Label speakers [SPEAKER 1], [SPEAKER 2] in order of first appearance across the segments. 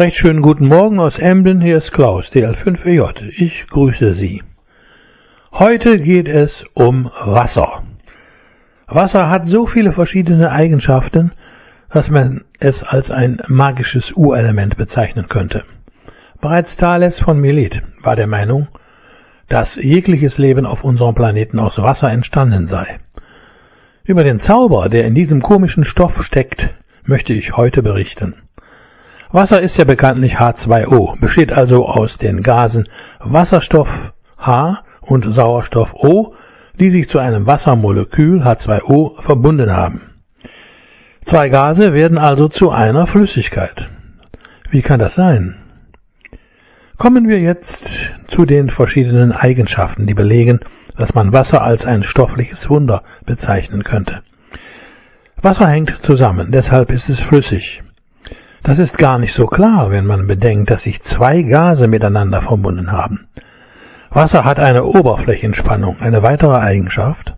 [SPEAKER 1] Recht schönen guten Morgen aus Emden, hier ist Klaus, DL5EJ. Ich grüße Sie. Heute geht es um Wasser. Wasser hat so viele verschiedene Eigenschaften, dass man es als ein magisches Urelement bezeichnen könnte. Bereits Thales von Milet war der Meinung, dass jegliches Leben auf unserem Planeten aus Wasser entstanden sei. Über den Zauber, der in diesem komischen Stoff steckt, möchte ich heute berichten. Wasser ist ja bekanntlich H2O, besteht also aus den Gasen Wasserstoff H und Sauerstoff O, die sich zu einem Wassermolekül H2O verbunden haben. Zwei Gase werden also zu einer Flüssigkeit. Wie kann das sein? Kommen wir jetzt zu den verschiedenen Eigenschaften, die belegen, dass man Wasser als ein stoffliches Wunder bezeichnen könnte. Wasser hängt zusammen, deshalb ist es flüssig. Das ist gar nicht so klar, wenn man bedenkt, dass sich zwei Gase miteinander verbunden haben. Wasser hat eine Oberflächenspannung, eine weitere Eigenschaft.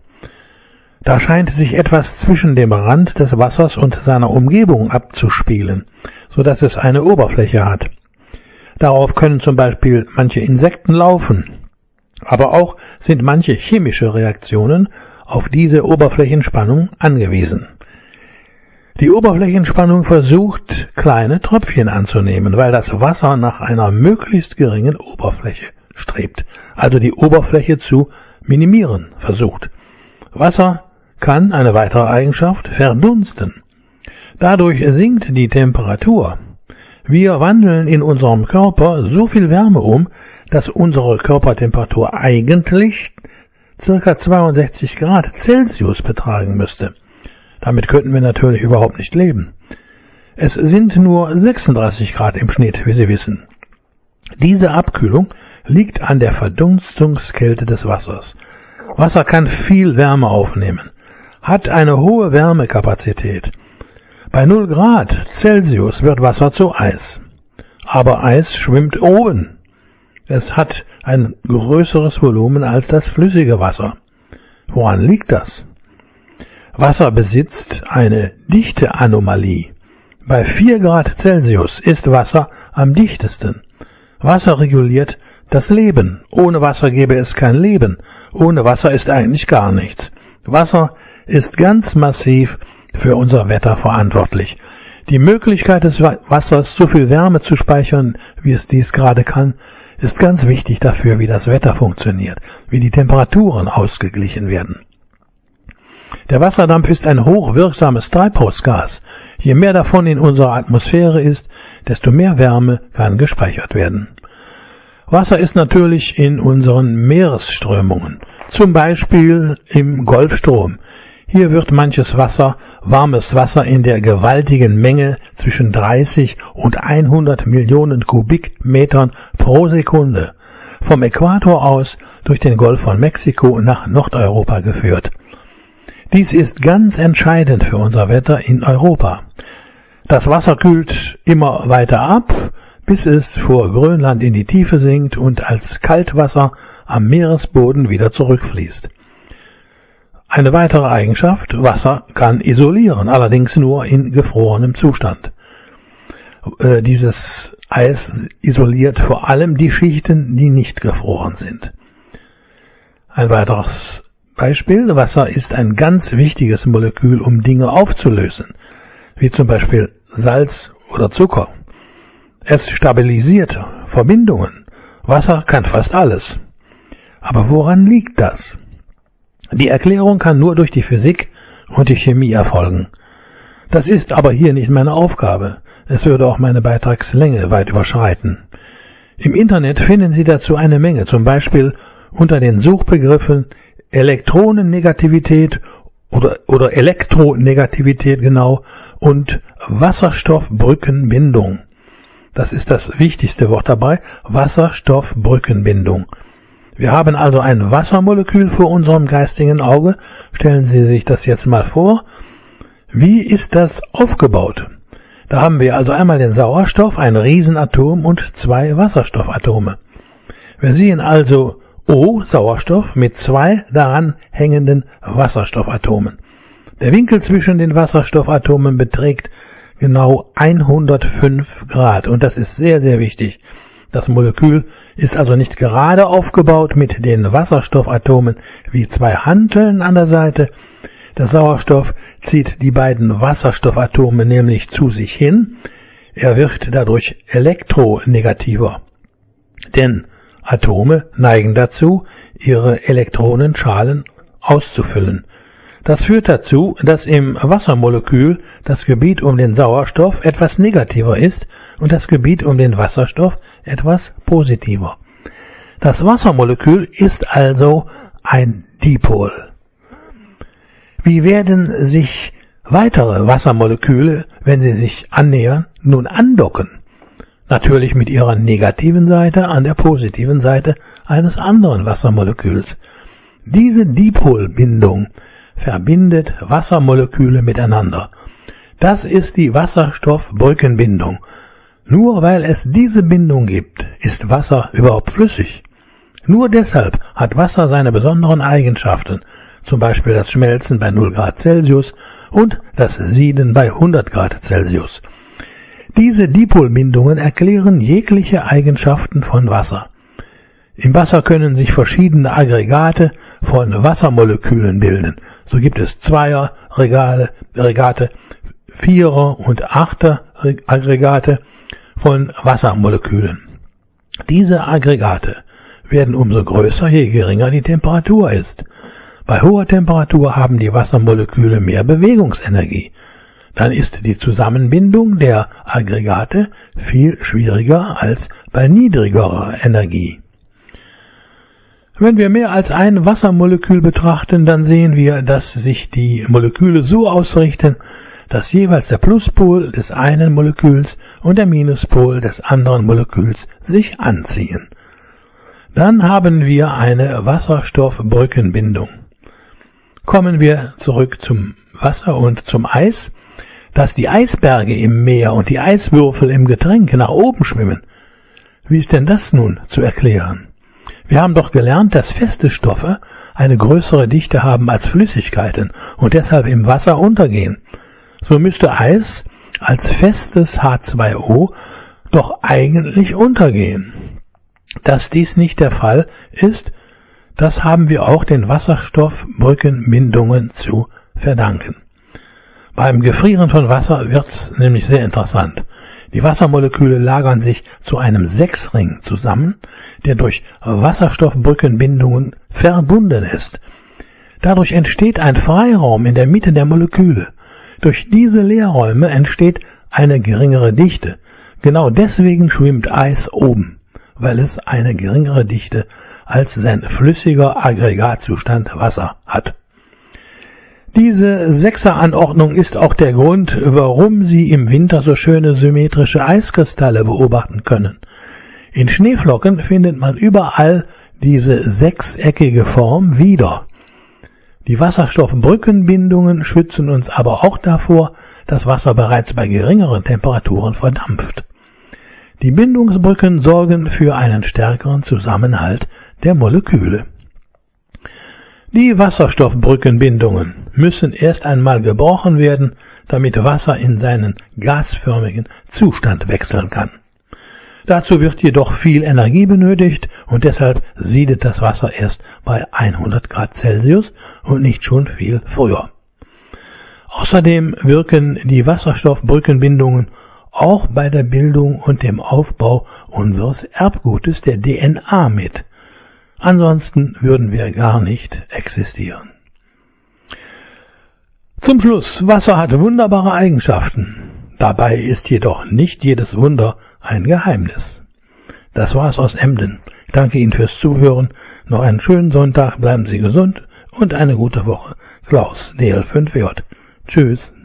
[SPEAKER 1] Da scheint sich etwas zwischen dem Rand des Wassers und seiner Umgebung abzuspielen, so dass es eine Oberfläche hat. Darauf können zum Beispiel manche Insekten laufen, aber auch sind manche chemische Reaktionen auf diese Oberflächenspannung angewiesen. Die Oberflächenspannung versucht, kleine Tröpfchen anzunehmen, weil das Wasser nach einer möglichst geringen Oberfläche strebt, also die Oberfläche zu minimieren versucht. Wasser kann, eine weitere Eigenschaft, verdunsten. Dadurch sinkt die Temperatur. Wir wandeln in unserem Körper so viel Wärme um, dass unsere Körpertemperatur eigentlich ca. 62 Grad Celsius betragen müsste. Damit könnten wir natürlich überhaupt nicht leben. Es sind nur 36 Grad im Schnitt, wie Sie wissen. Diese Abkühlung liegt an der Verdunstungskälte des Wassers. Wasser kann viel Wärme aufnehmen, hat eine hohe Wärmekapazität. Bei 0 Grad Celsius wird Wasser zu Eis. Aber Eis schwimmt oben. Es hat ein größeres Volumen als das flüssige Wasser. Woran liegt das? Wasser besitzt eine Dichteanomalie. Bei 4 Grad Celsius ist Wasser am dichtesten. Wasser reguliert das Leben. Ohne Wasser gäbe es kein Leben. Ohne Wasser ist eigentlich gar nichts. Wasser ist ganz massiv für unser Wetter verantwortlich. Die Möglichkeit des Wassers, so viel Wärme zu speichern, wie es dies gerade kann, ist ganz wichtig dafür, wie das Wetter funktioniert, wie die Temperaturen ausgeglichen werden. Der Wasserdampf ist ein hochwirksames Treibhausgas. Je mehr davon in unserer Atmosphäre ist, desto mehr Wärme kann gespeichert werden. Wasser ist natürlich in unseren Meeresströmungen, zum Beispiel im Golfstrom. Hier wird manches Wasser, warmes Wasser in der gewaltigen Menge zwischen 30 und 100 Millionen Kubikmetern pro Sekunde vom Äquator aus durch den Golf von Mexiko nach Nordeuropa geführt. Dies ist ganz entscheidend für unser Wetter in Europa. Das Wasser kühlt immer weiter ab, bis es vor Grönland in die Tiefe sinkt und als Kaltwasser am Meeresboden wieder zurückfließt. Eine weitere Eigenschaft: Wasser kann isolieren, allerdings nur in gefrorenem Zustand. Dieses Eis isoliert vor allem die Schichten, die nicht gefroren sind. Ein weiteres Beispiel: Wasser ist ein ganz wichtiges Molekül, um Dinge aufzulösen, wie zum Beispiel Salz oder Zucker. Es stabilisiert Verbindungen. Wasser kann fast alles. Aber woran liegt das? Die Erklärung kann nur durch die Physik und die Chemie erfolgen. Das ist aber hier nicht meine Aufgabe. Es würde auch meine Beitragslänge weit überschreiten. Im Internet finden Sie dazu eine Menge, zum Beispiel unter den Suchbegriffen Elektronennegativität oder Elektronegativität genau und Wasserstoffbrückenbindung. Das ist das wichtigste Wort dabei, Wasserstoffbrückenbindung. Wir haben also ein Wassermolekül vor unserem geistigen Auge. Stellen Sie sich das jetzt mal vor. Wie ist das aufgebaut? Da haben wir also einmal den Sauerstoff, ein Riesenatom und zwei Wasserstoffatome. Wir sehen also O, Sauerstoff, mit zwei daran hängenden Wasserstoffatomen. Der Winkel zwischen den Wasserstoffatomen beträgt genau 105 Grad. Und das ist sehr, sehr wichtig. Das Molekül ist also nicht gerade aufgebaut mit den Wasserstoffatomen wie zwei Hanteln an der Seite. Der Sauerstoff zieht die beiden Wasserstoffatome nämlich zu sich hin. Er wird dadurch elektronegativer. Denn Atome neigen dazu, ihre Elektronenschalen auszufüllen. Das führt dazu, dass im Wassermolekül das Gebiet um den Sauerstoff etwas negativer ist und das Gebiet um den Wasserstoff etwas positiver. Das Wassermolekül ist also ein Dipol. Wie werden sich weitere Wassermoleküle, wenn sie sich annähern, nun andocken? Natürlich mit ihrer negativen Seite an der positiven Seite eines anderen Wassermoleküls. Diese Dipolbindung verbindet Wassermoleküle miteinander. Das ist die Wasserstoffbrückenbindung. Nur weil es diese Bindung gibt, ist Wasser überhaupt flüssig. Nur deshalb hat Wasser seine besonderen Eigenschaften, zum Beispiel das Schmelzen bei 0 Grad Celsius und das Sieden bei 100 Grad Celsius. Diese Dipolbindungen erklären jegliche Eigenschaften von Wasser. Im Wasser können sich verschiedene Aggregate von Wassermolekülen bilden. So gibt es Zweier-Aggregate, Vierer- und Achter-Aggregate von Wassermolekülen. Diese Aggregate werden umso größer, je geringer die Temperatur ist. Bei hoher Temperatur haben die Wassermoleküle mehr Bewegungsenergie. Dann ist die Zusammenbindung der Aggregate viel schwieriger als bei niedrigerer Energie. Wenn wir mehr als ein Wassermolekül betrachten, dann sehen wir, dass sich die Moleküle so ausrichten, dass jeweils der Pluspol des einen Moleküls und der Minuspol des anderen Moleküls sich anziehen. Dann haben wir eine Wasserstoffbrückenbindung. Kommen wir zurück zum Wasser und zum Eis. Dass die Eisberge im Meer und die Eiswürfel im Getränk nach oben schwimmen. Wie ist denn das nun zu erklären? Wir haben doch gelernt, dass feste Stoffe eine größere Dichte haben als Flüssigkeiten und deshalb im Wasser untergehen. So müsste Eis als festes H2O doch eigentlich untergehen. Dass dies nicht der Fall ist, das haben wir auch den Wasserstoffbrückenbindungen zu verdanken. Beim Gefrieren von Wasser wird's nämlich sehr interessant. Die Wassermoleküle lagern sich zu einem Sechsring zusammen, der durch Wasserstoffbrückenbindungen verbunden ist. Dadurch entsteht ein Freiraum in der Mitte der Moleküle. Durch diese Leerräume entsteht eine geringere Dichte. Genau deswegen schwimmt Eis oben, weil es eine geringere Dichte als sein flüssiger Aggregatzustand Wasser hat. Diese Sechseranordnung ist auch der Grund, warum Sie im Winter so schöne symmetrische Eiskristalle beobachten können. In Schneeflocken findet man überall diese sechseckige Form wieder. Die Wasserstoffbrückenbindungen schützen uns aber auch davor, dass Wasser bereits bei geringeren Temperaturen verdampft. Die Bindungsbrücken sorgen für einen stärkeren Zusammenhalt der Moleküle. Die Wasserstoffbrückenbindungen müssen erst einmal gebrochen werden, damit Wasser in seinen gasförmigen Zustand wechseln kann. Dazu wird jedoch viel Energie benötigt und deshalb siedet das Wasser erst bei 100 Grad Celsius und nicht schon viel früher. Außerdem wirken die Wasserstoffbrückenbindungen auch bei der Bildung und dem Aufbau unseres Erbgutes der DNA mit. Ansonsten würden wir gar nicht existieren. Zum Schluss, Wasser hat wunderbare Eigenschaften. Dabei ist jedoch nicht jedes Wunder ein Geheimnis. Das war's aus Emden. Ich danke Ihnen fürs Zuhören. Noch einen schönen Sonntag, bleiben Sie gesund und eine gute Woche. Klaus, DL5J. Tschüss.